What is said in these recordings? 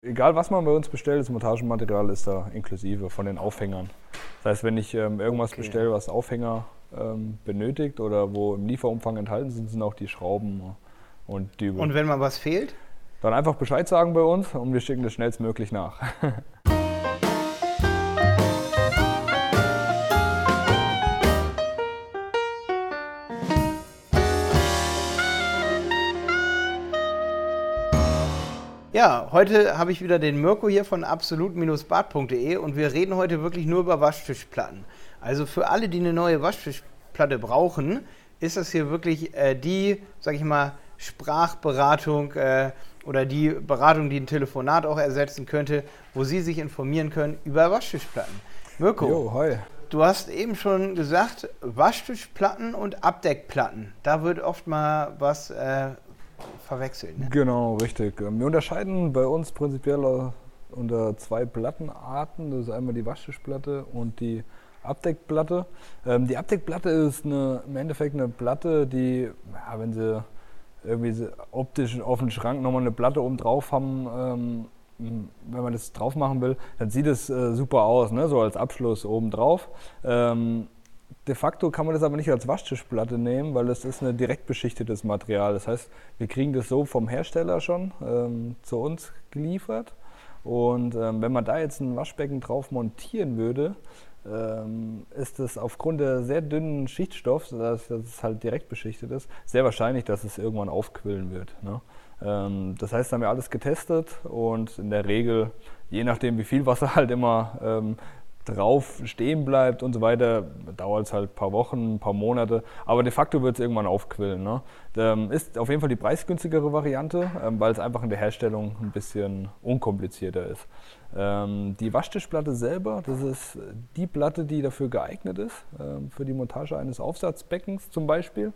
Egal, was man bei uns bestellt, das Montagematerial ist da inklusive von den Aufhängern. Das heißt, wenn ich irgendwas bestelle, was Aufhänger benötigt oder wo im Lieferumfang enthalten sind, sind auch die Schrauben und Dübel. Und wenn mal was fehlt? Dann einfach Bescheid sagen bei uns und wir schicken das schnellstmöglich nach. Ja, heute habe ich wieder den Mirko hier von absolut-bad.de und wir reden heute wirklich nur über Waschtischplatten. Also für alle, die eine neue Waschtischplatte brauchen, ist das hier wirklich die, sag ich mal, Sprachberatung oder die Beratung, die ein Telefonat auch ersetzen könnte, wo Sie sich informieren können über Waschtischplatten. Mirko, Jo, hi. du hast eben schon gesagt, Waschtischplatten und Abdeckplatten. Da wird oft mal was verwechselt. Ne? Genau, richtig. Wir unterscheiden bei uns prinzipiell unter zwei Plattenarten. Das ist einmal die Waschtischplatte und die Abdeckplatte. Die Abdeckplatte ist im Endeffekt eine Platte, die, ja, wenn Sie irgendwie optisch auf den Schrank nochmal eine Platte oben drauf haben, wenn man das drauf machen will, dann sieht es super aus, ne? So als Abschluss oben drauf. De facto kann man das aber nicht als Waschtischplatte nehmen, weil es ist ein direkt beschichtetes Material. Das heißt, wir kriegen das so vom Hersteller schon zu uns geliefert. Und wenn man da jetzt ein Waschbecken drauf montieren würde, ist es aufgrund der sehr dünnen Schichtstoffs, dass es halt direkt beschichtet ist, sehr wahrscheinlich, dass es irgendwann aufquillen wird. Ne? Das heißt, da haben wir alles getestet und in der Regel, je nachdem wie viel Wasser halt immer drauf stehen bleibt und so weiter, dauert es halt ein paar Wochen, ein paar Monate, aber de facto wird es irgendwann aufquillen. Ne? Ist auf jeden Fall die preisgünstigere Variante, weil es einfach in der Herstellung ein bisschen unkomplizierter ist. Die Waschtischplatte selber, das ist die Platte, die dafür geeignet ist, für die Montage eines Aufsatzbeckens zum Beispiel,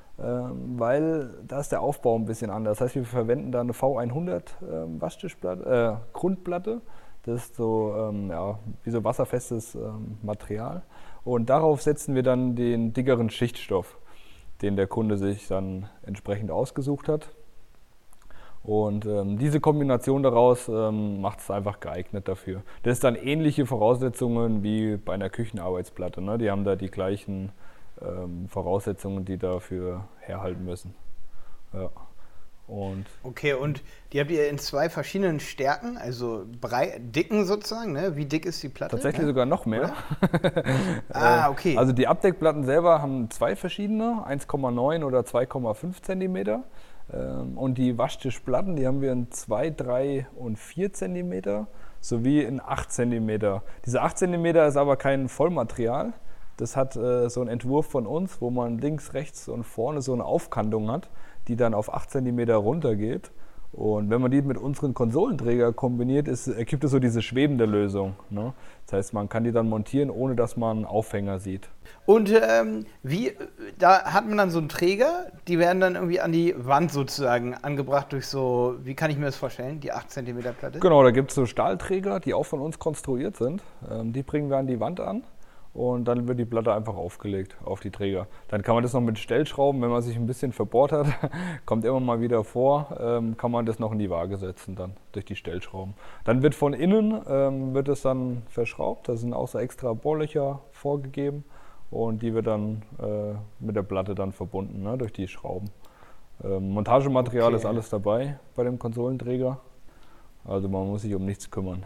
weil da ist der Aufbau ein bisschen anders. Das heißt, wir verwenden da eine V100 Waschtischplatte, Grundplatte. Das ist so, wie so wasserfestes Material. Und darauf setzen wir dann den dickeren Schichtstoff, den der Kunde sich dann entsprechend ausgesucht hat. Und diese Kombination daraus macht es einfach geeignet dafür. Das ist dann ähnliche Voraussetzungen wie bei einer Küchenarbeitsplatte. Ne? Die haben da die gleichen Voraussetzungen, die dafür herhalten müssen. Ja. Okay, und die habt ihr in zwei verschiedenen Stärken, also dicken sozusagen, ne? Wie dick ist die Platte? Tatsächlich ne? sogar noch mehr. Okay. Also die Abdeckplatten selber haben zwei verschiedene, 1,9 oder 2,5 cm. Und die Waschtischplatten, die haben wir in 2, 3 und 4 cm sowie in 8 cm. Diese 8 cm ist aber kein Vollmaterial. Das hat so einen Entwurf von uns, wo man links, rechts und vorne so eine Aufkantung hat, die dann auf 8 cm runtergeht. Und wenn man die mit unseren Konsolenträger kombiniert, ergibt es so diese schwebende Lösung. Ne? Das heißt, man kann die dann montieren, ohne dass man einen Aufhänger sieht. Und da hat man dann so einen Träger, die werden dann irgendwie an die Wand sozusagen angebracht durch so, wie kann ich mir das vorstellen, die 8 cm Platte? Genau, da gibt es so Stahlträger, die auch von uns konstruiert sind. Die bringen wir an die Wand an. Und dann wird die Platte einfach aufgelegt auf die Träger. Dann kann man das noch mit Stellschrauben, wenn man sich ein bisschen verbohrt hat, kommt immer mal wieder vor, kann man das noch in die Waage setzen dann durch die Stellschrauben. Dann wird von innen wird es dann verschraubt, da sind auch so extra Bohrlöcher vorgegeben und die wird dann mit der Platte dann verbunden, ne, durch die Schrauben. Montagematerial ist alles dabei bei dem Konsolenträger, also man muss sich um nichts kümmern.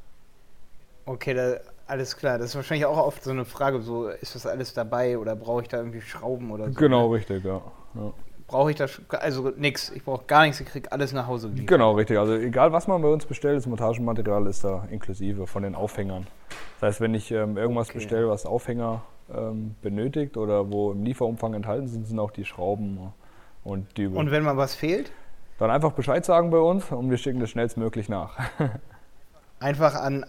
Okay, alles klar. Das ist wahrscheinlich auch oft so eine Frage, so ist das alles dabei oder brauche ich da irgendwie Schrauben oder so? Genau, ne? richtig, ja. Brauche ich da, also nichts, ich brauche gar nichts, ich kriege alles nach Hause geliefert. Genau, richtig. Also egal, was man bei uns bestellt, das Montagematerial ist da inklusive von den Aufhängern. Das heißt, wenn ich irgendwas bestelle, was Aufhänger benötigt oder wo im Lieferumfang enthalten sind, sind auch die Schrauben und Dübel. Und wenn mal was fehlt? Dann einfach Bescheid sagen bei uns und wir schicken das schnellstmöglich nach. Einfach an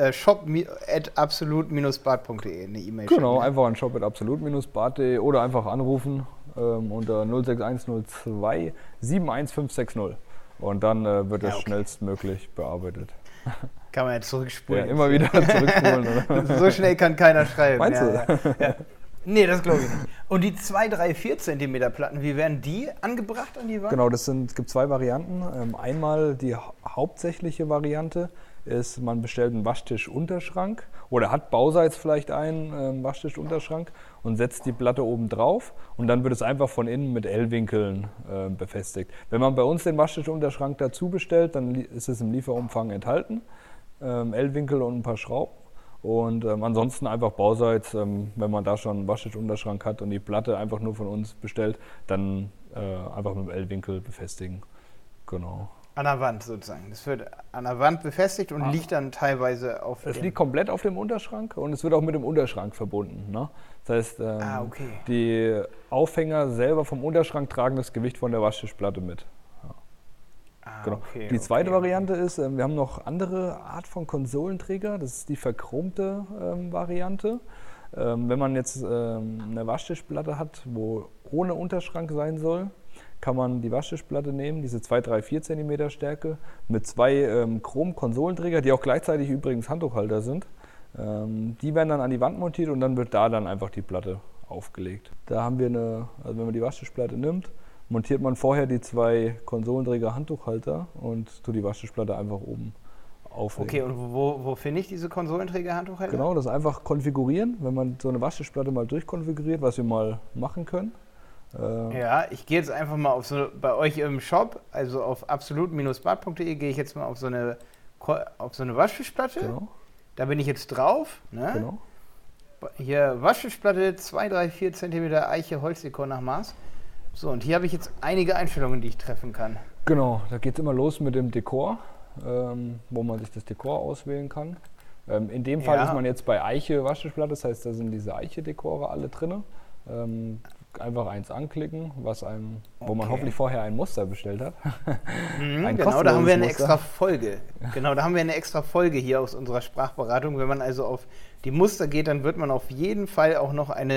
shop@absolut-bad.de eine E-Mail schicken. Genau, ne? einfach an shop@absolut-bad.de oder einfach anrufen unter 06102 71560 und dann wird es schnellstmöglich bearbeitet. Kann man jetzt zurückspulen. Ja, immer wieder zurückspulen. Oder? So schnell kann keiner schreiben. Meinst du? Ja. Nee, das glaube ich nicht. Und die 2, 3, 4 Zentimeter Platten, wie werden die angebracht an die Wand? Genau, es gibt zwei Varianten. Einmal die hauptsächliche Variante ist, man bestellt einen Waschtischunterschrank oder hat bauseits vielleicht einen Waschtischunterschrank und setzt die Platte oben drauf und dann wird es einfach von innen mit L-Winkeln befestigt. Wenn man bei uns den Waschtischunterschrank dazu bestellt, dann ist es im Lieferumfang enthalten, L-Winkel und ein paar Schrauben. Und ansonsten einfach bauseits, wenn man da schon einen Waschtischunterschrank hat und die Platte einfach nur von uns bestellt, dann einfach mit dem L-Winkel befestigen. Genau. An der Wand sozusagen. Das wird an der Wand befestigt und liegt dann teilweise auf Es liegt komplett auf dem Unterschrank und es wird auch mit dem Unterschrank verbunden. Ne? Das heißt, okay. die Aufhänger selber vom Unterschrank tragen das Gewicht von der Waschtischplatte mit. Genau. Okay, die zweite Variante ist, wir haben noch andere Art von Konsolenträger, das ist die verchromte Variante. Wenn man jetzt eine Waschtischplatte hat, wo ohne Unterschrank sein soll, kann man die Waschtischplatte nehmen, diese 2, 3, 4 cm Stärke, mit zwei Chrom-Konsolenträger, die auch gleichzeitig übrigens Handtuchhalter sind. Die werden dann an die Wand montiert und dann wird da dann einfach die Platte aufgelegt. Da haben wir also wenn man die Waschtischplatte nimmt, montiert man vorher die zwei Konsolenträger Handtuchhalter und tut die Waschtischplatte einfach oben auflegen. Okay, und wo finde ich diese Konsolenträger Handtuchhalter? Genau, das einfach konfigurieren, wenn man so eine Waschtischplatte mal durchkonfiguriert, was wir mal machen können. Ja, ich gehe jetzt einfach mal bei euch im Shop, also auf absolut-bad.de gehe ich jetzt mal auf so eine Waschtischplatte. Genau. Da bin ich jetzt drauf. Ne? Genau. Hier Waschtischplatte 2, 3, 4 cm Eiche Holzdekor nach Maß. So, und hier habe ich jetzt einige Einstellungen, die ich treffen kann. Genau, da geht es immer los mit dem Dekor, wo man sich das Dekor auswählen kann. In dem Fall ist man jetzt bei Eiche Waschtischplatte, das heißt, da sind diese Eiche-Dekore alle drin. Einfach eins anklicken, wo man hoffentlich vorher ein Muster bestellt hat. Genau, da haben wir eine extra Folge. Genau, da haben wir eine extra Folge hier aus unserer Sprachberatung. Wenn man also auf die Muster geht, dann wird man auf jeden Fall auch noch ein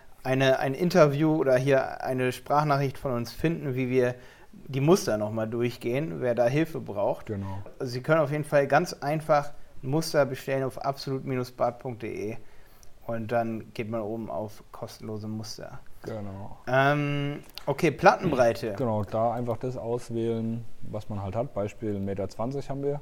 Interview oder hier eine Sprachnachricht von uns finden, wie wir die Muster nochmal durchgehen, wer da Hilfe braucht. Genau. Also Sie können auf jeden Fall ganz einfach ein Muster bestellen auf absolut-bad.de und dann geht man oben auf kostenlose Muster. Genau. Okay, Plattenbreite. Genau, da einfach das auswählen, was man halt hat. Beispiel 1,20 Meter haben wir.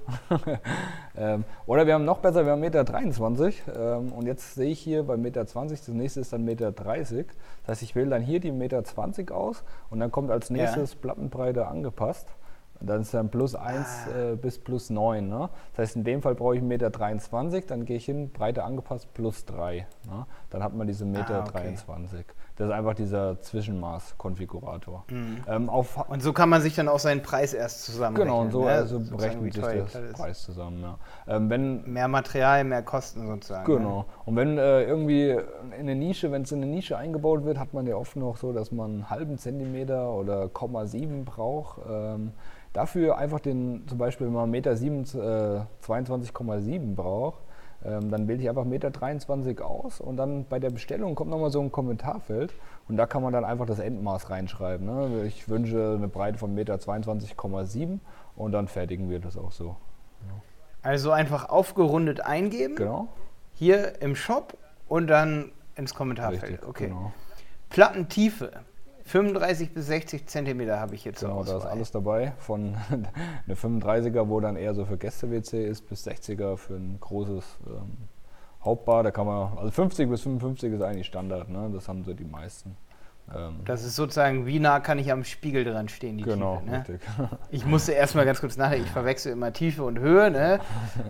Oder wir haben noch besser, wir haben 1,23 Meter. Und jetzt sehe ich hier bei 1,20 Meter, das nächste ist dann 1,30 Meter. Das heißt, ich wähle dann hier die 1,20 Meter aus und dann kommt als nächstes Plattenbreite angepasst. Dann ist dann +1 bis +9. Ne? Das heißt, in dem Fall brauche ich 1,23 Meter, dann gehe ich hin, Breite angepasst, +3. Ne? Dann hat man diese 1,23 Meter. Das ist einfach dieser Zwischenmaß-Konfigurator. Und so kann man sich dann auch seinen Preis erst zusammenrechnen. Genau, und so ne? also berechnet sich der Preis zusammen. Ja. Mehr Material, mehr Kosten sozusagen. Genau. Und wenn irgendwie wenn es in eine Nische eingebaut wird, hat man ja oft noch so, dass man einen halben Zentimeter oder 0,7 braucht. Dafür einfach zum Beispiel, wenn man 1,7 Meter 22,7 braucht, dann wähle ich einfach 1,23 Meter aus und dann bei der Bestellung kommt nochmal so ein Kommentarfeld und da kann man dann einfach das Endmaß reinschreiben. Ne? Ich wünsche eine Breite von 1,22,7 Meter und dann fertigen wir das auch so. Ja. Also einfach aufgerundet eingeben, genau. Hier im Shop und dann ins Kommentarfeld. Richtig, okay. Genau. Plattentiefe. 35 bis 60 Zentimeter habe ich jetzt Genau, da ist alles dabei. Von eine 35er, wo dann eher so für Gäste-WC ist, bis 60er für ein großes Hauptbad. Da kann man, also 50 bis 55 ist eigentlich Standard, ne? Das haben so die meisten. Das ist sozusagen, wie nah kann ich am Spiegel dran stehen, die genau, Tiefe. Ne? Richtig. Ich musste erstmal ganz kurz nachdenken, ich verwechsel immer Tiefe und Höhe. Ne?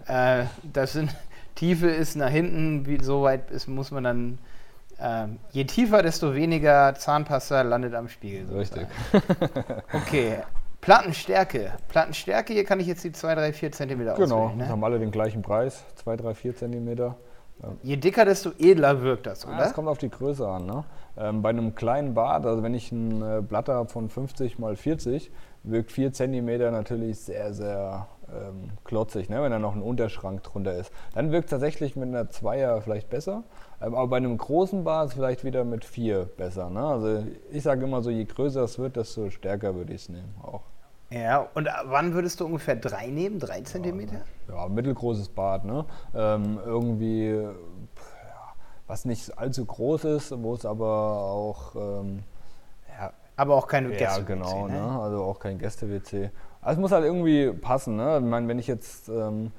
Tiefe ist nach hinten, wie so weit ist, muss man dann. Je tiefer, desto weniger Zahnpasta landet am Spiegel. Richtig. Okay, Plattenstärke. Plattenstärke, hier kann ich jetzt die 2, 3, 4 cm auswählen. Genau, ne? haben alle den gleichen Preis, 2, 3, 4 cm. Je dicker, desto edler wirkt das, oder? Das kommt auf die Größe an. Ne? Bei einem kleinen Bad, also wenn ich ein Blatt habe von 50 x 40, wirkt 4 cm natürlich sehr, sehr klotzig, ne? Wenn da noch ein Unterschrank drunter ist. Dann wirkt es tatsächlich mit einer 2er vielleicht besser, aber bei einem großen Bad vielleicht wieder mit 4 besser. Ne? Also ich sage immer so, je größer es wird, desto stärker würde ich es nehmen auch. Ja, und wann würdest du ungefähr 3 nehmen? 3 cm? Ja, mittelgroßes Bad, ne? Irgendwie was nicht allzu groß ist, wo es aber auch aber auch keine ja, Gäste. genau, ne? Also auch kein Gäste-WC. Also es muss halt irgendwie passen, ne? Ich meine, wenn ich jetzt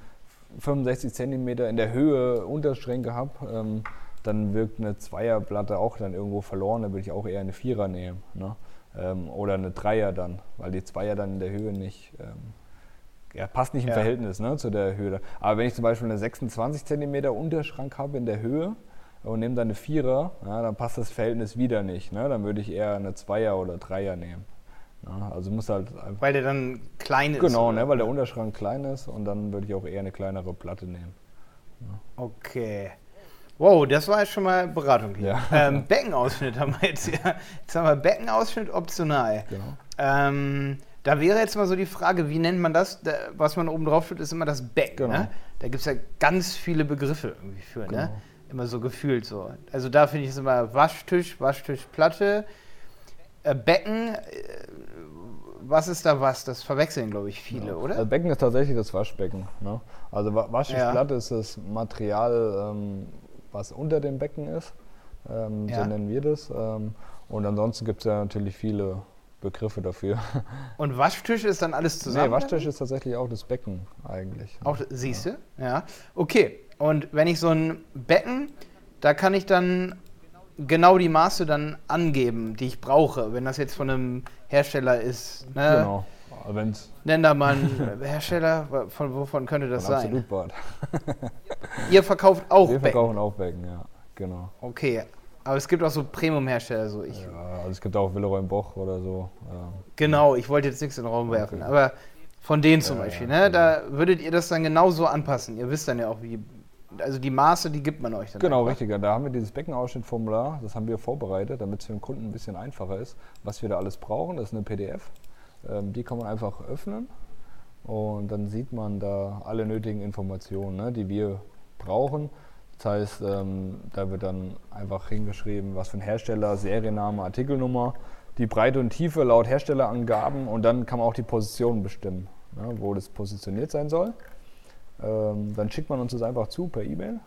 65 cm in der Höhe Unterschränke habe, dann wirkt eine Zweierplatte auch dann irgendwo verloren, da würde ich auch eher eine Vierer nehmen, ne? Oder eine Dreier dann, weil die Zweier dann in der Höhe nicht, passt nicht im Verhältnis, ne, zu der Höhe. Aber wenn ich zum Beispiel eine 26 cm Unterschrank habe in der Höhe und nehme dann eine Vierer, ja, dann passt das Verhältnis wieder nicht, ne? Dann würde ich eher eine Zweier oder Dreier nehmen. Ja, also muss halt einfach, weil der dann klein ist. genau, ne, weil der Unterschrank klein ist und dann würde ich auch eher eine kleinere Platte nehmen. Ja. Okay. Wow, das war jetzt schon mal Beratung hier. Ja. Beckenausschnitt haben wir jetzt hier. Jetzt haben wir Beckenausschnitt optional. Genau. Da wäre jetzt mal so die Frage, wie nennt man das? Was man oben drauf steht, ist immer das Becken. Genau. Ne? Da gibt es ja ganz viele Begriffe irgendwie für, Genau. ne? Immer so gefühlt so. Also da finde ich es immer Waschtisch, Waschtischplatte, Becken. Was ist da was? Das verwechseln, glaube ich, viele, oder? Das Becken ist tatsächlich das Waschbecken. Ne? Also Waschtischplatte ist das Material, was unter dem Becken ist. So nennen wir das. Und ansonsten gibt es ja natürlich viele Begriffe dafür. Und Waschtisch ist dann alles zusammen? Nee, Waschtisch ist tatsächlich auch das Becken eigentlich. Auch, siehst du? Ja. Okay. Und wenn ich so ein Becken, da kann ich dann genau die Maße dann angeben, die ich brauche, wenn das jetzt von einem Hersteller ist. Ne? Genau. Nenn da mal einen Hersteller, wovon könnte das sein? Absolutbad. Ihr verkauft auch Wir Becken? verkaufen auch Becken, ja, genau. Okay, aber es gibt auch so Premium-Hersteller. So also es gibt auch Willeroy Boch oder so. Genau, ich wollte jetzt nichts in den Raum werfen, aber von denen zum Beispiel, ne? Da würdet ihr das dann genauso anpassen. Ihr wisst dann ja auch, wie, also die Maße, die gibt man euch dann. Genau, einfach. richtig. Da haben wir dieses Beckenausschnittformular, das haben wir vorbereitet, damit es für den Kunden ein bisschen einfacher ist, was wir da alles brauchen. Das ist eine PDF. Die kann man einfach öffnen und dann sieht man da alle nötigen Informationen, ne, die wir brauchen. Das heißt, da wird dann einfach hingeschrieben, was für ein Hersteller, Serienname, Artikelnummer, die Breite und Tiefe laut Herstellerangaben und dann kann man auch die Position bestimmen, ne, wo das positioniert sein soll. Dann schickt man uns das einfach zu per E-Mail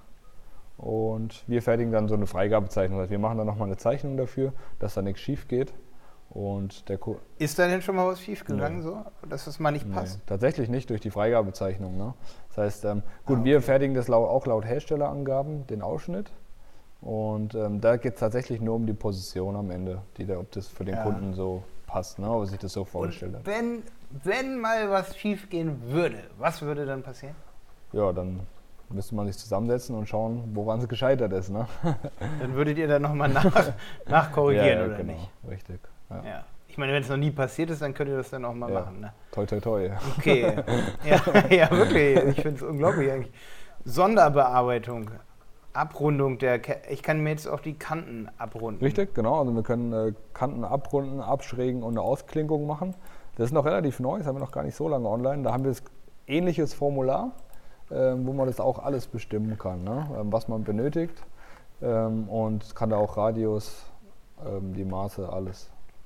und wir fertigen dann so eine Freigabezeichnung. Also wir machen dann nochmal eine Zeichnung dafür, dass da nichts schief geht. Und ist da denn schon mal was schief gegangen, so, dass das mal nicht passt? Tatsächlich nicht durch die Freigabezeichnung. Ne? Das heißt, wir fertigen das auch laut Herstellerangaben, den Ausschnitt. Und da geht es tatsächlich nur um die Position am Ende, ob das für den Kunden so passt, ne? Ob sich das so vorgestellt hat. Wenn mal was schief gehen würde, was würde dann passieren? Ja, dann müsste man sich zusammensetzen und schauen, woran es gescheitert ist. Ne? Dann würdet ihr dann nochmal nachkorrigieren, oder genau, nicht? Richtig. Ja. Ich meine, wenn es noch nie passiert ist, dann könnt ihr das dann auch mal machen. Ne? Toi, toi, toi. Okay. ja, wirklich. Ich finde es unglaublich eigentlich. Sonderbearbeitung, Abrundung ich kann mir jetzt auch die Kanten abrunden. Richtig, genau. Also wir können Kanten abrunden, abschrägen und eine Ausklinkung machen. Das ist noch relativ neu, das haben wir noch gar nicht so lange online. Da haben wir das ähnliches Formular, wo man das auch alles bestimmen kann, ne? Was man benötigt und kann da auch Radius, die Maße, alles.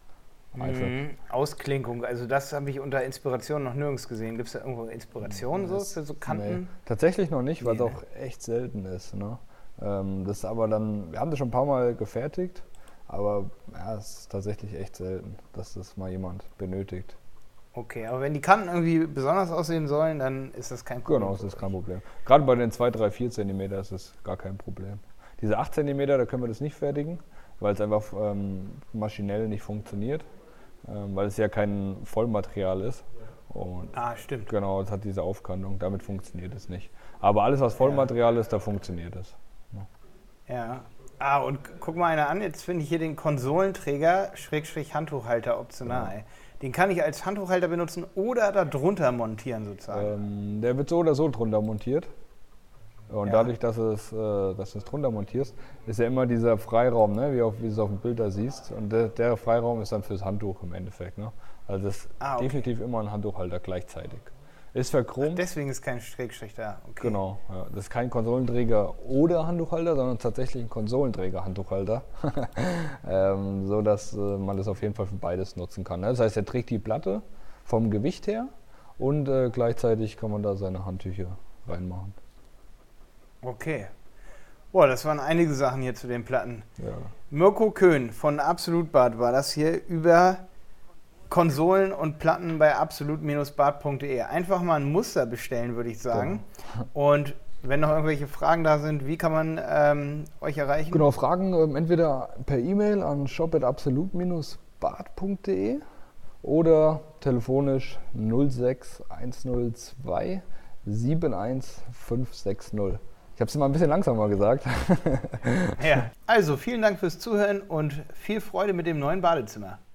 Ausklinkung, also das habe ich unter Inspiration noch nirgends gesehen. Gibt es da irgendwo Inspiration für so Kanten? Nee, tatsächlich noch nicht, weil es auch echt selten ist. Ne? Das ist aber dann, wir haben das schon ein paar Mal gefertigt, aber es ist tatsächlich echt selten, dass das mal jemand benötigt. Okay, aber wenn die Kanten irgendwie besonders aussehen sollen, dann ist das kein Problem. Genau, das ist kein Problem. Gerade bei den 2, 3, 4 cm ist es gar kein Problem. Diese 8 cm, da können wir das nicht fertigen, weil es einfach maschinell nicht funktioniert. Weil es ja kein Vollmaterial ist. Und stimmt. Genau, es hat diese Aufkantung, damit funktioniert es nicht. Aber alles, was Vollmaterial ist, da funktioniert es. Ja. Und guck mal einer an, jetzt finde ich hier den Konsolenträger / Handtuchhalter optional. Ja. Den kann ich als Handtuchhalter benutzen oder da drunter montieren sozusagen. Der wird so oder so drunter montiert. Und dadurch, dass du es drunter montierst, ist ja immer dieser Freiraum, ne, wie du es auf dem Bild da siehst. Und der Freiraum ist dann fürs Handtuch im Endeffekt. Ne? Also das ist definitiv immer ein Handtuchhalter gleichzeitig. Ist verchromt. Deswegen ist kein Schrägstrich da. Okay. Genau, ja. Das ist kein Konsolenträger oder Handtuchhalter, sondern tatsächlich ein Konsolenträger-Handtuchhalter. So dass man das auf jeden Fall für beides nutzen kann. Ne? Das heißt, er trägt die Platte vom Gewicht her und gleichzeitig kann man da seine Handtücher reinmachen. Okay. Boah, das waren einige Sachen hier zu den Platten. Ja. Mirko Köhn von Absolut-Bad war das hier über Konsolen und Platten bei absolut-bad.de. Einfach mal ein Muster bestellen, würde ich sagen. Genau. Und wenn noch irgendwelche Fragen da sind, wie kann man euch erreichen? Genau, Fragen entweder per E-Mail an shop@absolut-bad.de oder telefonisch 06102 71560. Ich habe es mal ein bisschen langsamer gesagt. Ja, also vielen Dank fürs Zuhören und viel Freude mit dem neuen Badezimmer.